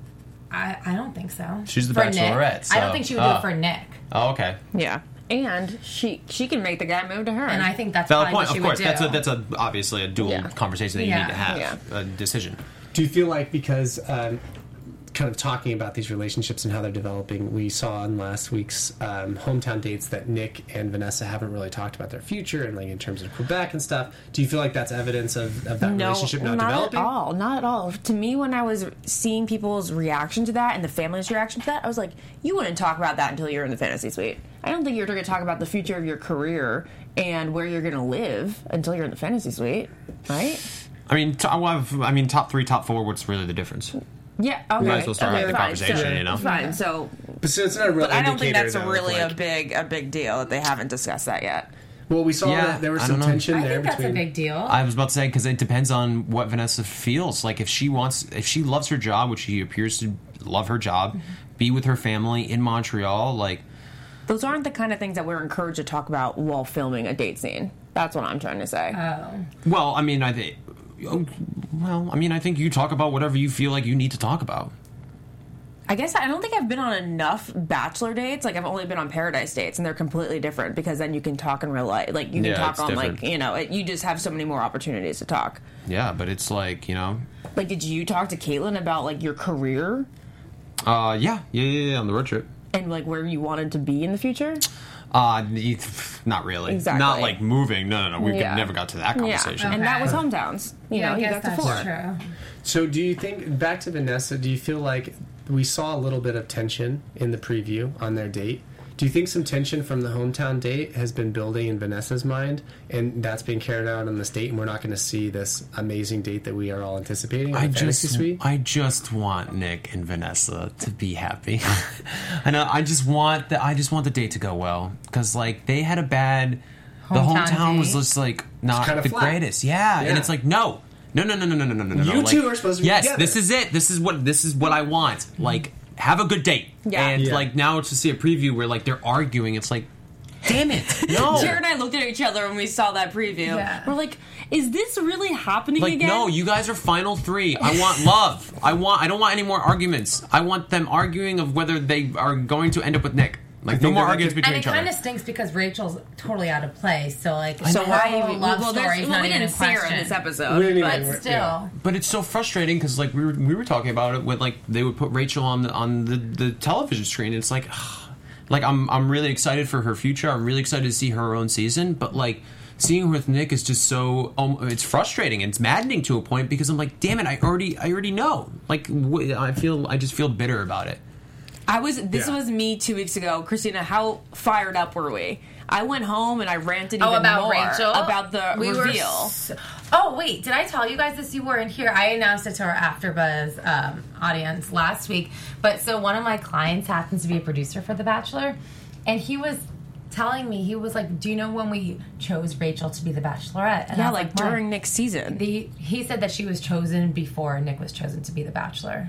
I, I don't think so. She's the For Nick. Bachelorette, I so- don't think she would do Oh. it for Nick. Oh, okay. Yeah. And she she can make the guy move to her. And I think that's Valid probably point. what she Of course, would that's do. a that's a obviously a dual Yeah. conversation that you Yeah. need to have Yeah. a decision. Do you feel like because um, kind of talking about these relationships and how they're developing, we saw in last week's um, hometown dates that Nick and Vanessa haven't really talked about their future and like in terms of Quebec and stuff. Do you feel like that's evidence of, of that no, relationship not, not developing? at all. Not at all. To me, when I was seeing people's reaction to that and the family's reaction to that, I was like, you wouldn't talk about that until you're in the fantasy suite. I don't think you're going to talk about the future of your career and where you're going to live until you're in the fantasy suite, right? I mean, to, well, I've- I mean, top three, top four. What's really the difference? Yeah, okay. might as well start okay, the fine, conversation, so- you know? Fine, so... But so it's not a real But I don't think indicator, that's a though, of, really like- a big a big deal that they haven't discussed that yet. Well, we saw Yeah, that there was I some don't know. tension I there think that's between. a big deal. I was about to say because it depends on what Vanessa feels. Like if she wants, if she loves her job, which she appears to love her job, be with her family in Montreal, like. Those aren't the kind of things that we're encouraged to talk about while filming a date scene. That's what I'm trying to say. Oh. Well, I mean, I think. Well, I mean, I think you talk about whatever you feel like you need to talk about. I guess I don't think I've been on enough Bachelor dates. Like, I've only been on Paradise dates, and they're completely different because then you can talk in real life. Like, you can Yeah, talk it's on, different. like, you know, it, you just have so many more opportunities to talk. Yeah, but it's like, you know, Like, did you talk to Caitlyn about, like, your career uh, yeah, yeah, yeah, yeah, on the road trip. and, like, where you wanted to be in the future? Uh, y- not really. Exactly. Not like moving. No, no, no. We Yeah. never got to that conversation. Yeah, and that Okay. was hometowns. You Yeah, know, I he guess got to that's four. true. So do you think, back to Vanessa, do you feel like we saw a little bit of tension in the preview on their date? Do you think some tension from the hometown date has been building in Vanessa's mind, and that's being carried out on this date, and we're not going to see this amazing date that we are all anticipating in I the Fantasy just, Suite? I just want Nick and Vanessa to be happy. I know. I just want the, I just want the date to go well because like they had a bad. The Hometown hometown was date. just like not kinda the flat. greatest. Yeah. Yeah. and it's like no, no, no, no, no, no, no, no, no. You like, two are supposed to be Yes, together. this is it. This is what this is what I want. Like have a good date. Yeah. And Yeah. like now to see a preview where like they're arguing, it's like, damn it, no. Jared and I looked at each other when we saw that preview. Yeah. We're like, is this really happening Like again? no, you guys are final three. I want love. I want. I don't want any more arguments. I want them arguing of whether they are going to end up with Nick. Like no think more that arguments could- between And it each other. kind of stinks because Rachel's totally out of place. So like, So her why whole even love well, story there's- is well, not we even didn't in see her in question. this episode. We didn't but even- Still, Yeah. But it's so frustrating because like we were we were talking about it when like they would put Rachel on the on the, the television screen. It's like, like I'm I'm really excited for her future. I'm really excited to see her own season. But like seeing her with Nick is just so um, it's frustrating and it's maddening to a point because I'm like, damn it, I already I already know. Like wh- I feel I just feel bitter about it. I was. This Yeah. was me two weeks ago, Christina. How fired up were we? I went home and I ranted even oh, about more Rachel about the we were reveal. s- oh wait, did I tell you guys this? You weren't here. I announced it to our AfterBuzz um, audience last week. But so one of my clients happens to be a producer for The Bachelor, and he was telling me, he was like, "Do you know when we chose Rachel to be the Bachelorette?" And I yeah, was like "When?" during Nick's season. The, he said that she was chosen before Nick was chosen to be the Bachelor.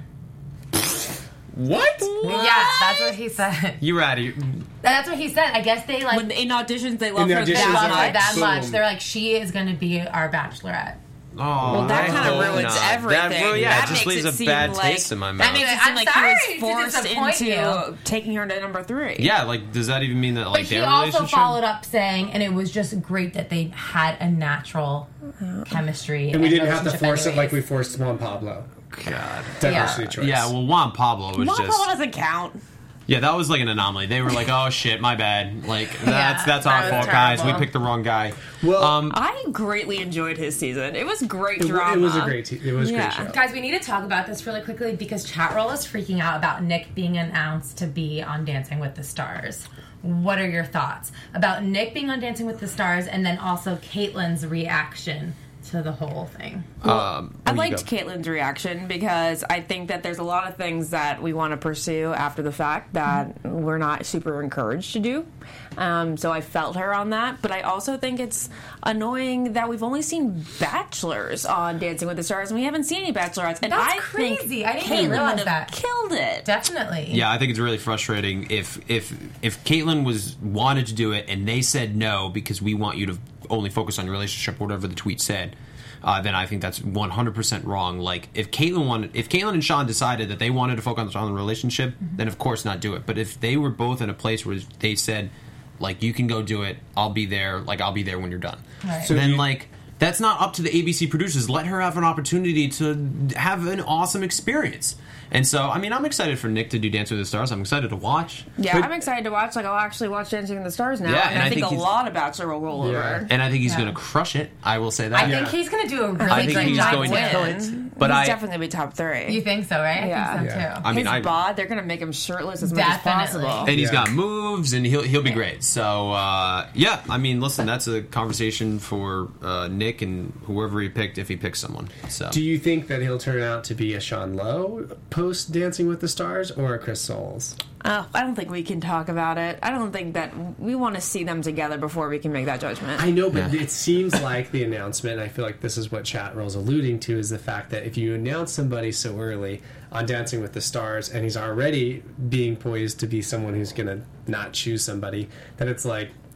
What? Yeah, that's what he said. You're out of here. That's what he said. I guess they like When in auditions they love In her auditions, that love they're her like, much. that boom. much. They're like, she is going to be our Bachelorette. Oh, Well, that I kind of hope ruins not. everything. That, well, yeah, That it just makes leaves it a seem bad like- taste in my mouth. That makes it I'm seem like sorry he to was forced disappoint into you. taking her to number three. Yeah, like does that even mean that like But he their also relationship? followed up saying, and it was just great that they had a natural chemistry. And we didn't have to relationship force it like we anyways. forced Juan Pablo. God. Diversity Yeah. choice. Yeah, well, Juan Pablo was Juan just. Pablo doesn't count. Yeah, that was like an anomaly. They were like, "Oh shit, my bad." Like that's that's that our was fault, guys. We terrible. picked the wrong guy. Well, Um, I greatly enjoyed his season. It was great it, drama. it was a great. Te- it was a Yeah. great show. Guys, we need to talk about this really quickly because chat roll is freaking out about Nick being announced to be on Dancing with the Stars. What are your thoughts about Nick being on Dancing with the Stars, and then also Caitlyn's reaction to the whole thing? um, I where you liked go? Caitlin's reaction because I think that there's a lot of things that we want to pursue after the fact that we're not super encouraged to do. Um, so I felt her on that, but I also think it's annoying that we've only seen bachelors on Dancing with the Stars and we haven't seen any bachelorettes. And That's I crazy. think I didn't Caitlyn realize would have that. killed it. Definitely. Yeah, I think it's really frustrating if if if Caitlyn was wanted to do it and they said no because we want you to only focus on your relationship, whatever the tweet said. Uh, then I think that's one hundred percent wrong. Like if Caitlyn wanted, if Caitlyn and Sean decided that they wanted to focus on the relationship, Mm-hmm. then of course not do it. But if they were both in a place where they said, like, you can go do it, I'll be there. Like I'll be there when you're done. Right. So then you- like. That's not up to the A B C producers. Let her have an opportunity to have an awesome experience. And so, I mean, I'm excited for Nick to do Dance with the Stars. I'm excited to watch. Yeah, But- I'm excited to watch. Like, I'll actually watch Dancing with the Stars now. Yeah, and, and I, I think, think a he's- lot of Bachelor will roll Yeah. over. And I think he's Yeah. going to crush it. I will say that. I Yeah. think he's going to do a really I think great he's job. going to too. kill it. But He's I, definitely going to be top three. You think so, right? Yeah. I think so Yeah. too. I mean, His I, bod, they're going to make him shirtless as much as Definitely. possible. and he's Yeah. got moves, and he'll he'll be great. So uh, yeah, I mean, listen, that's a conversation for uh, Nick and whoever he picked if he picks someone. So Do you think that he'll turn out to be a Sean Lowe post Dancing with the Stars or a Chris Soules? Oh, I don't think we can talk about it. I don't think that we want to see them together before we can make that judgment. I know, but Yeah. it seems like the announcement, I feel like this is what Chat Roll's alluding to, is the fact that if you announce somebody so early on Dancing with the Stars and he's already being poised to be someone who's going to not choose somebody, that it's like,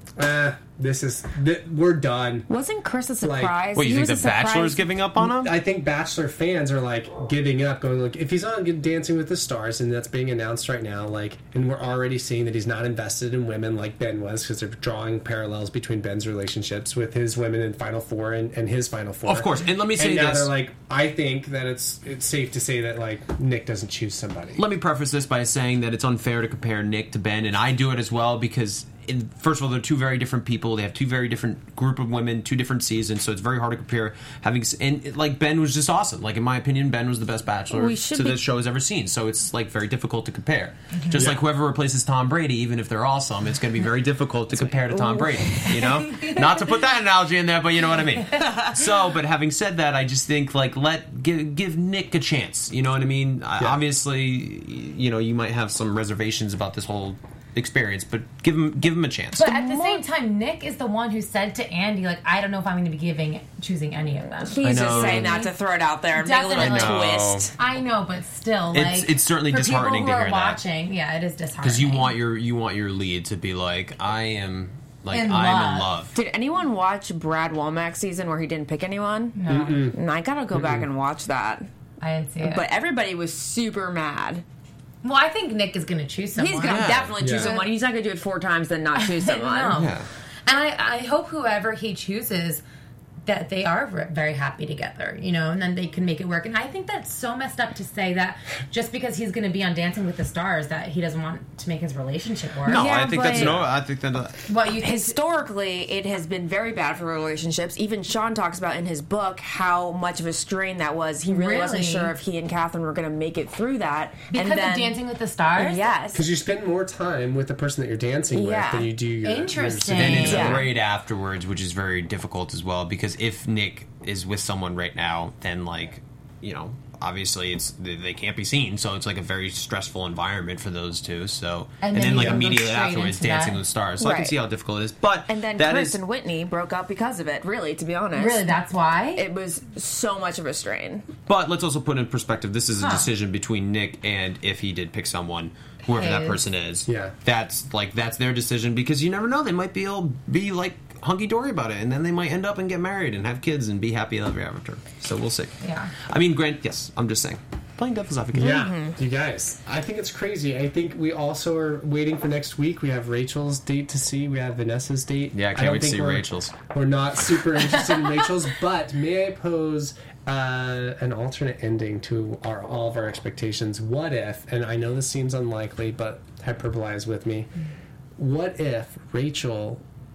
eh, this is th- we're done. Wasn't Chris a Like- surprise? What, you He think was The a Bachelor surprise- is giving up on him? I think Bachelor fans are like giving up, going like, if he's on Dancing with the Stars, and that's being announced right now, like, and we're already seeing that he's not invested in women like Ben was, because they're drawing parallels between Ben's relationships with his women in Final Four and, and his Final Four. Of course, and let me say and now this. they're like, I think that it's it's safe to say that like Nick doesn't choose somebody. Let me preface this by saying that it's unfair to compare Nick to Ben, and I do it as well because, in, first of all, they're two very different people. They have two very different group of women, two different seasons, so it's very hard to compare. Having and like Ben was just awesome. Like in my opinion, Ben was the best Bachelor We should to be- this show has ever seen. So it's like very difficult to compare. Just Yeah. like whoever replaces Tom Brady, even if they're awesome, it's going to be very difficult to compare to Tom Brady. You know, not to put that analogy in there, but you know what I mean. So, but having said that, I just think like let give, give Nick a chance. You know what I mean? I- Yeah. Obviously, you know, you might have some reservations about this whole experience, but give him give him a chance. But at the same time, Nick is the one who said to Andy, like, I don't know if I'm going to be giving choosing any of them. He's I just know. saying that to throw it out there and make a Definitely. little I know. twist. I know, but still, It's- like, it's certainly for disheartening people to who hear are that. watching, yeah, it is disheartening. Because you want your you want your lead to be like, I am like In I'm love. in love. Did anyone watch Brad Womack's season where he didn't pick anyone? No, And I gotta go back and watch that. I didn't see it. But everybody was super mad. well, I think Nick is going to choose someone. He's gonna Yeah. definitely choose Yeah. someone. He's not gonna do it four times then not choose someone. No. Yeah. And I, I hope whoever he chooses, that they are ver- very happy together, you know, and then they can make it work. And I think that's so messed up to say that just because he's going to be on Dancing with the Stars that he doesn't want to make his relationship work. No, Yeah, I think but- that's no. I think that. Uh, What you think? Historically, it has been very bad for relationships. Even Sean talks about in his book how much of a strain that was. He really, wasn't Really? sure if he and Catherine were going to make it through that. because and then, of Dancing with the Stars? Yes. Because you spend more time with the person that you're dancing Yeah. with than you do your Interesting. your and it's Yeah. great afterwards, which is very difficult as well. Because if Nick is with someone right now, then like, you know, obviously it's they they can't be seen, so it's like a very stressful environment for those two. So And and, then then you like don't go immediately straight afterwards, into Dancing that. with the Stars. So I can Right. see how difficult it is. But And then that Chris is- and Whitney broke up because of it, really, to be honest. Really, that's why? It was so much of a strain. But let's also put in perspective, this is a Huh. decision between Nick and if he did pick someone, whoever that His. person is. Yeah. That's like that's their decision because you never know. They might be all be like hunky dory about it, and then they might end up and get married and have kids and be happy ever after. So we'll see. Yeah. I mean, Grant, yes, I'm just saying. Playing devil's advocate. Yeah, you guys. I think it's crazy. I think we also are waiting for next week. We have Rachel's date to see. We have Vanessa's date. Yeah, I can't don't wait to think see we're- Rachel's. We're not super interested in Rachel's, but may I pose uh, an alternate ending to our all of our expectations? What if, and I know this seems unlikely, but hyperbolize with me. What if Rachel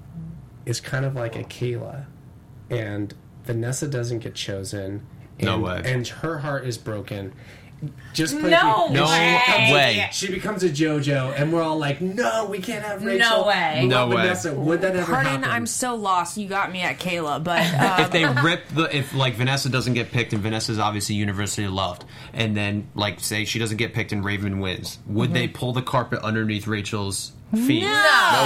is kind of like a Kayla, and Vanessa doesn't get chosen? And, No way. And her heart is broken. Just put No it, No way. way. she becomes a JoJo, and we're all like, "No, we can't have Rachel." No way. We No want way. Vanessa. Would that ever Pardon, happen? I'm so lost. You got me at Kayla, but um, If they rip the if like Vanessa doesn't get picked and Vanessa's obviously universally loved, and then like say she doesn't get picked and Raven wins, would they pull the carpet underneath Rachel's feet? No.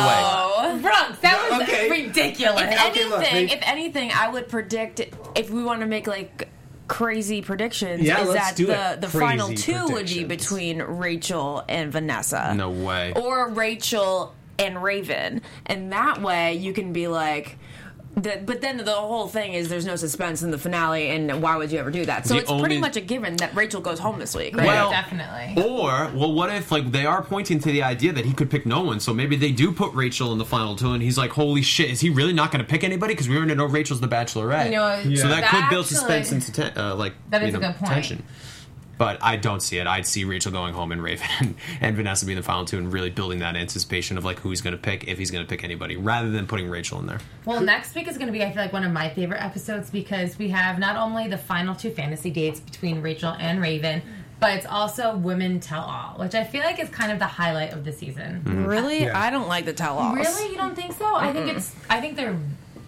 No way. Brooks, that was Okay. ridiculous. if Okay, anything, look, they- if anything, I would predict if we want to make like crazy predictions, Yeah, is let's that do the it. the Crazy final two would be predictions. between Rachel and Vanessa. No way. Or Rachel and Raven, and that way you can be like. The, but then the whole thing is there's no suspense in the finale, and why would you ever do that? So The it's pretty only- much a given that Rachel goes home this week, right? Well, definitely. Or, well, what if like they are pointing to the idea that he could pick no one? So maybe they do put Rachel in the final two, and he's like, "Holy shit, is he really not going to pick anybody? Because we already know Rachel's the Bachelorette." You know, Yeah. so that that could build actually- suspense and ten- uh, like That you is a know, good point. tension. But I don't see it. I'd see Rachel going home and Raven and, and Vanessa being the final two, and really building that anticipation of like who he's going to pick if he's going to pick anybody, rather than putting Rachel in there. Well, next week is going to be, I feel like, one of my favorite episodes because we have not only the final two fantasy dates between Rachel and Raven, but it's also Women Tell All, which I feel like is kind of the highlight of the season. Really? Yeah. I don't like the tell-alls. Really, you don't think so? I think it's. I think they're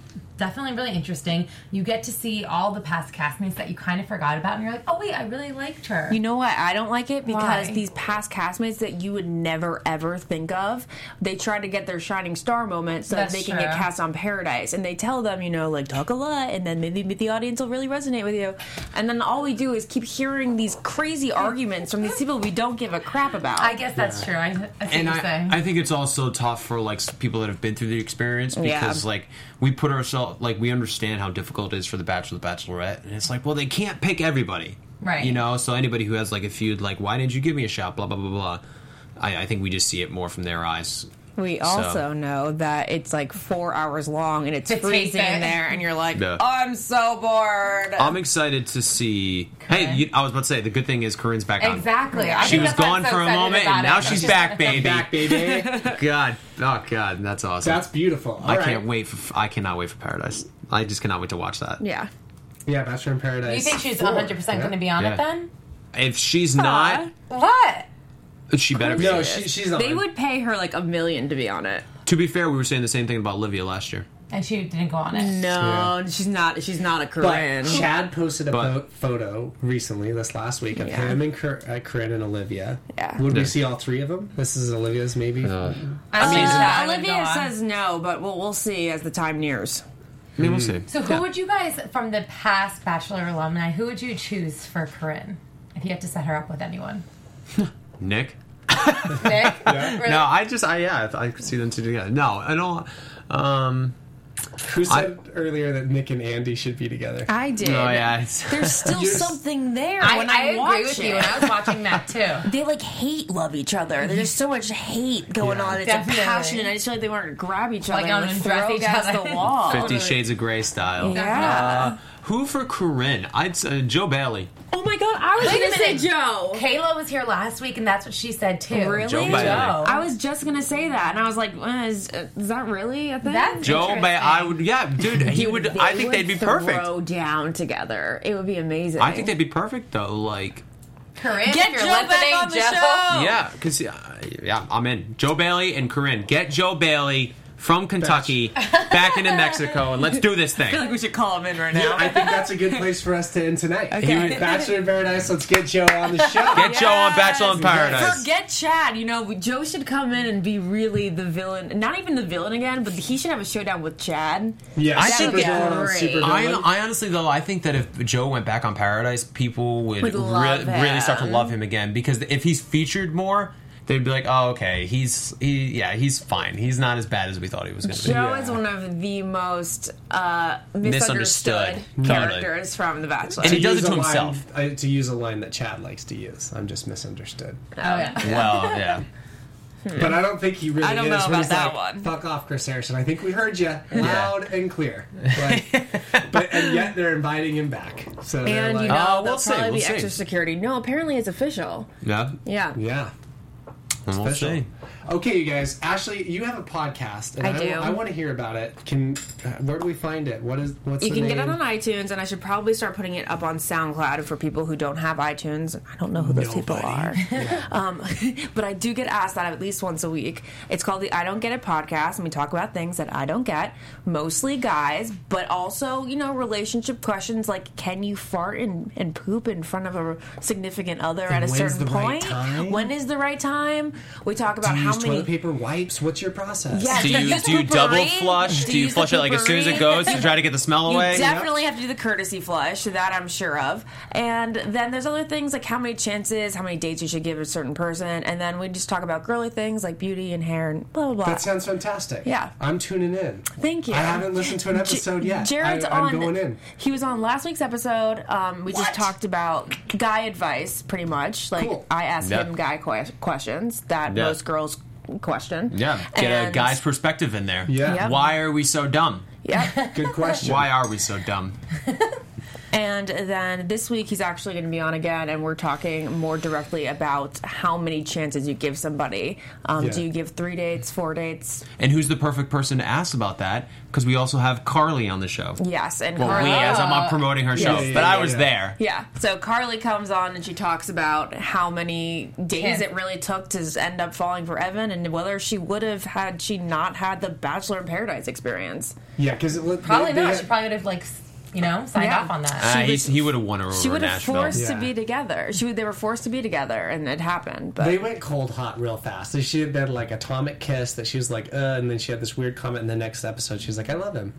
definitely really interesting. You get to see all the past castmates that you kind of forgot about, and you're like, oh wait, I really liked her. You know why I don't like it? Because Why? these past castmates that you would never ever think of, they try to get their shining star moment so That's that they can true. get cast on Paradise. And they tell them, you know, like, talk a lot, and then maybe the audience will really resonate with you. And then all we do is keep hearing these crazy arguments from these people we don't give a crap about. I guess that's true. I, I see And what you're saying. I, I think it's also tough for like people that have been through the experience because Yeah. like we put ourselves like we understand how difficult it is for the Bachelor, the Bachelorette, and it's like, well, they can't pick everybody, Right. You know, so anybody who has like a feud, like, why didn't you give me a shot? Blah blah blah blah. I, I think we just see it more from their eyes. We So- also know that it's like four hours long and it's To tape freezing it. in there, and you're like, Yeah. I'm so bored. I'm excited to see. Hey, Corinne. you, I was about to say the good thing is Corinne's back on. Exactly. I She think was that's why I'm gone so for a excited moment, about and now it. she's back, baby. Back, baby. God, oh God, that's awesome. That's beautiful. All I right. can't wait. For, I cannot wait for Paradise. I just cannot wait to watch that. yeah. Yeah, Bachelor in Paradise. You think she's four. one hundred percent Yeah. going to be on Yeah. it then? If she's not, What? she better be. No, she, she's on. They would pay her like a million to be on it. To be fair, we were saying the same thing about Olivia last year. And she didn't go on it. No, Yeah. she's not. She's not a But Corinne. Chad posted a But- po- photo recently, this last week, of Yeah. him and Cor- uh, Corinne and Olivia. Yeah. Would we Yeah. see all three of them? This is Olivia's, maybe. I don't Uh, think Chad would Olivia go on. says no, but we'll we'll see as the time nears. I mean, we'll see. So who would you guys, from the past Bachelor alumni, who would you choose for Corinne if you had to set her up with anyone? Nick? Nick? Really? No, I just, I yeah, I could see them two together. No, I don't. Um, Who said earlier that Nick and Andy should be together? I did. oh yeah, it's- There's still You're- something there I, when I I, agree watch with it. you, and I was watching that too. They like hate love each other. There's so much hate going Yeah. on. It's Definitely. like passionate. I just feel like they want to grab each other Like, and um, like, dress throw each against other. the wall. Fifty Shades of Grey style. Yeah. Uh, who for Corinne? I'd say Joe Bailey. Oh my god, I was Wait a gonna say minute. Joe. Kayla was here last week, and that's what she said too. Really? Joe Bailey. Joe. I was just gonna say that, and I was like, uh, is, uh, is that really a thing? That's Joe interesting. Bailey. I would. Yeah, dude. He Dude, would. they I think would they'd be perfect. Throw down together. It would be amazing. I think they'd be perfect though. Like, Corinne, Get if you're Joe listening, back on the Joe. show. yeah, because yeah, I'm in. Joe Bailey and Corinne. Get Joe Bailey from Kentucky back into Mexico, and let's do this I feel thing. like we should call him in right now. I think that's a good place for us to end tonight. Okay. Bachelor in Paradise, let's get Joe on the show. Get Joe on Bachelor in Paradise. Forget Chad. You know, Joe should come in and be really the villain. Not even the villain again, but he should have a showdown with Chad. Yeah, I super think villain on great. super villain. I, I honestly though I think that if Joe went back on Paradise, people would, Would love re- really start to him. love him again because if he's featured more, they'd be like, oh okay, he's he yeah he's fine. He's not as bad as we thought he was going to be. Joe Yeah. is one of the most uh, Misunderstood. misunderstood, Totally. characters from The Bachelor. And he does use it to a line- himself. I, to use a line that Chad likes to use. I'm just misunderstood. Oh yeah. Well, yeah. But I don't think he really I don't is. know when about he's that like, one. Fuck off, Chris Harrison. I think we heard you loud and clear. Like, but and yet they're inviting him back. So they're and like, you know, Oh, we'll there'll see, probably we'll be see. extra security. No, apparently it's official. Yeah. Yeah. yeah. And we'll Special. see. Okay, you guys. Ashley, you have a podcast, and I do. I, want to hear about it. Can uh, where do we find it? What is what's You the can name? get it on iTunes, and I should probably start putting it up on SoundCloud for people who don't have iTunes. I don't know who those people are. Nobody. Um, but I do get asked that at least once a week. It's called the I Don't Get It podcast, and we talk about things that I don't get, mostly guys, but also, you know, relationship questions like can you fart and, and poop in front of a significant other at a when's certain the right point? time? When is the right time? We talk about Do you how use many. toilet paper wipes? What's your process? Yeah, Do you use do you the double potpourri? flush? Do Do you you use flush the it like as soon as it potpourri? goes to try to get the smell You away? definitely have to do the courtesy flush, that I'm sure of. And then there's other things like how many chances, how many dates you should give a certain person. And then we just talk about girly things like beauty and hair and blah, blah, blah. That sounds fantastic. Yeah. I'm tuning in. Thank you. I haven't listened to an episode J- yet. Jared's I, I'm on. going in. He was on last week's episode. Um, we What? just talked about guy advice, pretty much. Like Cool. I asked Yeah. him guy que- questions that Yeah. most girls question. Yeah, get a And- guy's perspective in there. Yeah. Yep. Why are we so dumb? Yep. Good question. Why are we so dumb? And then this week he's actually going to be on again, and we're talking more directly about how many chances you give somebody. Um, Yeah. Do you give three dates, four dates? And who's the perfect person to ask about that? Because we also have Carly on the show. Yes, and Well, Carly. we, as I'm not promoting her show, Yeah, yeah, but I yeah, was yeah. there. Yeah, so Carly comes on and she talks about how many days Ten. it really took to end up falling for Evan, and whether she would have had she not had the Bachelor in Paradise experience. Yeah, because Probably not. She probably would have, like, you know, signed Yeah. off on that. Uh, he's, he would have won her over She in would have Nashville. forced to Yeah. be together. She would, they were forced to be together, and it happened. But They went cold hot real fast. So she had that like atomic kiss that she was like, uh, and then she had this weird comment in the next episode. She was like, I love him.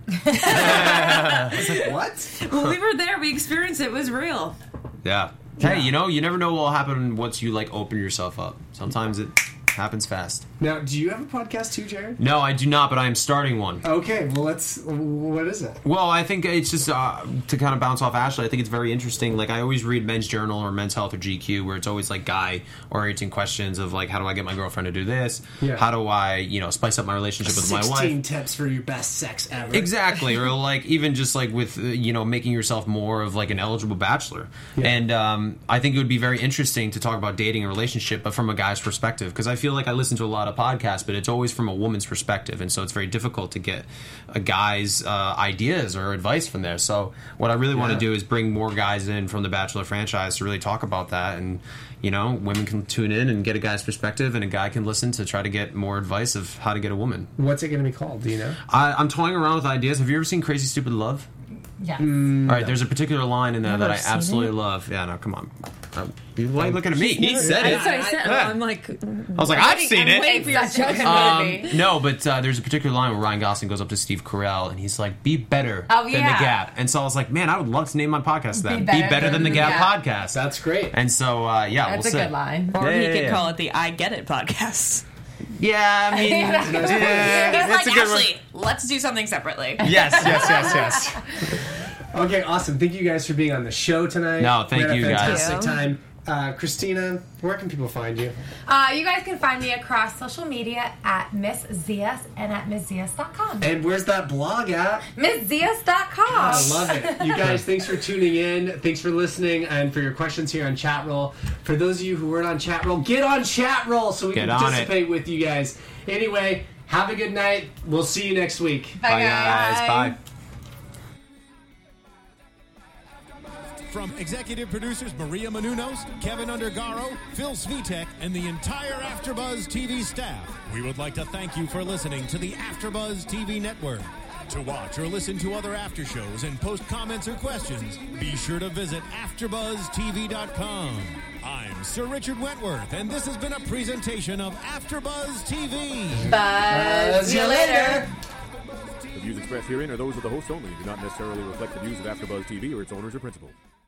I was like, what? well, we were there. We experienced it. It was real. Yeah. Hey, you know, you never know what will happen once you like open yourself up. Sometimes it happens fast. Now, do you have a podcast too, Jared? No, I do not, but I am starting one. Okay, well, let's. What is it? Well, I think it's just uh, to kind of bounce off Ashley. I think it's very interesting. Like I always read Men's Journal or Men's Health or G Q, where it's always like guy-orienting questions of like, how do I get my girlfriend to do this? Yeah. How do I, you know, spice up my relationship with my Sixteen wife? tips for your best sex ever. Exactly, or like even just like with uh, you know making yourself more of like an eligible bachelor. Yeah. And um, I think it would be very interesting to talk about dating and relationship, but from a guy's perspective, because I feel like I listen to a lot of podcasts, but it's always from a woman's perspective, and so it's very difficult to get a guy's uh, ideas or advice from there. So what I really want Yeah. to do is bring more guys in from the Bachelor franchise to really talk about that, and you know, women can tune in and get a guy's perspective, and a guy can listen to try to get more advice of how to get a woman. What's it going to be called? Do you know? I, I'm toying around with ideas. Have you ever seen Crazy Stupid Love? Yes. All right, there's a particular line in there that I seen absolutely it. love. Yeah, no, come on. Um, why are you looking at me? He said it. That's what I said. Yeah. I'm like, I was like, I've seen I'm it. waiting for your Such a good Um, movie. no, but uh, there's a particular line where Ryan Gosling goes up to Steve Carell and he's like, "Be better Oh, than yeah. the Gap." And so I was like, "Man, I would love to name my podcast that. Be Better better, than the Gap Yeah. podcast." That's great. And so, uh, yeah, That's we'll a see. good line. or Yeah, he yeah, could yeah. call it the I Get It podcast. Yeah, I mean, yeah, He's that's like, a good one. Ashley, let's do something separately. Yes, yes, yes, yes. Okay, awesome. Thank you guys for being on the show tonight. No, thank we had you, a guys. fantastic Thank time. Uh, Christina, where can people find you? Uh, you guys can find me across social media at Miss Zias and at Miss Zias dot com. And where's that blog at? Miss Zias dot com. I love it. You guys, thanks for tuning in. Thanks for listening and for your questions here on Chat Roll. For those of you who weren't on Chat Roll, get on Chat Roll so we Get can on it. participate with you guys. Anyway, have a good night. We'll see you next week. Bye, Bye, guys. Bye. From executive producers Maria Menounos, Kevin Undergaro, Phil Svitek, and the entire AfterBuzz T V staff, we would like to thank you for listening to the AfterBuzz T V network. To watch or listen to other after shows and post comments or questions, be sure to visit after buzz T V dot com. I'm Sir Richard Wentworth, and this has been a presentation of AfterBuzz T V. Buzz you later. The views expressed herein are those of the hosts only and do not necessarily reflect the views of AfterBuzz T V or its owners or principals.